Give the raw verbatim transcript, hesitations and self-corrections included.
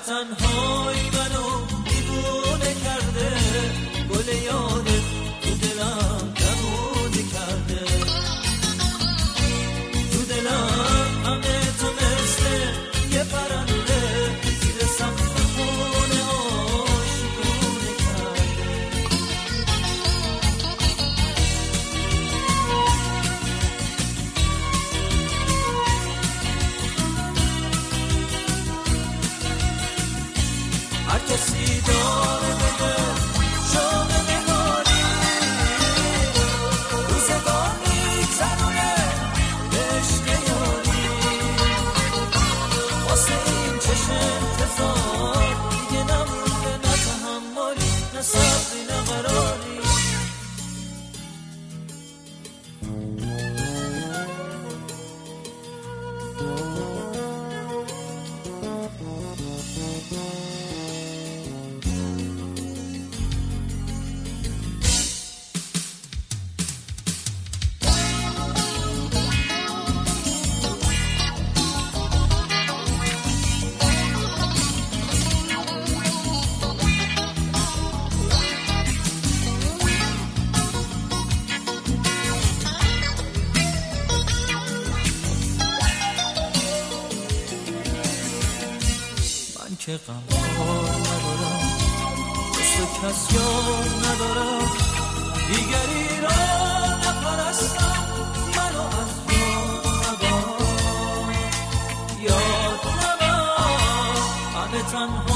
تنهایی منو دیوونه کرده، گل یادت تو دلم نمونه کرده، تو دلم همه تو مثل یه پرنده زیر سقف خونه آشیونه کرده. هر کسی داره بگه شوق نگاری، روزگار میگذرونه عشق یاری، واسه این چشم انتظار دیگه نمونه، نه تحملی نه صبری نه قراری. که غمخوار ندارم، دوست کس یار ندارم، دیگری را نپرستم، منو از یاد نبر، یاد نبر، همه تنها